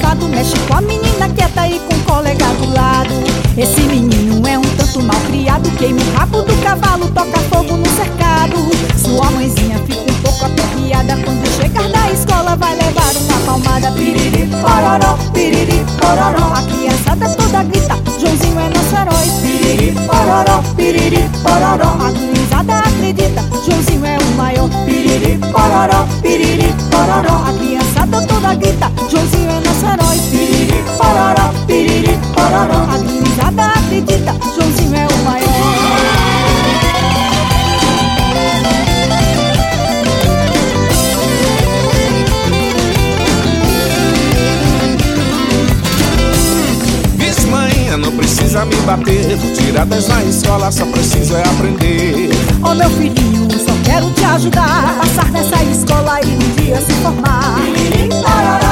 safado mexe com a menina quieta e com o colega do lado. Esse menino é um tanto mal criado, queima o rabo do cavalo, toca fogo no cercado. Sua mãezinha fica um pouco aperreada, quando chegar da escola vai levar uma palmada. Piriri pororó, piriri pororó, a criançada toda grita, Joãozinho é nosso herói. Piriri pororó, piriri pororó, a gurizada acredita, Joãozinho é o maior. Piriri pororó, a criançada toda grita, Joãozinho é nosso herói. Piriri pororó, a gurizada acredita, Joãozinho é o maior. Não precisa me bater, tirar 10 na escola, só preciso é aprender. Ô meu filhinho, só quero te ajudar a passar nessa escola e um dia se formar.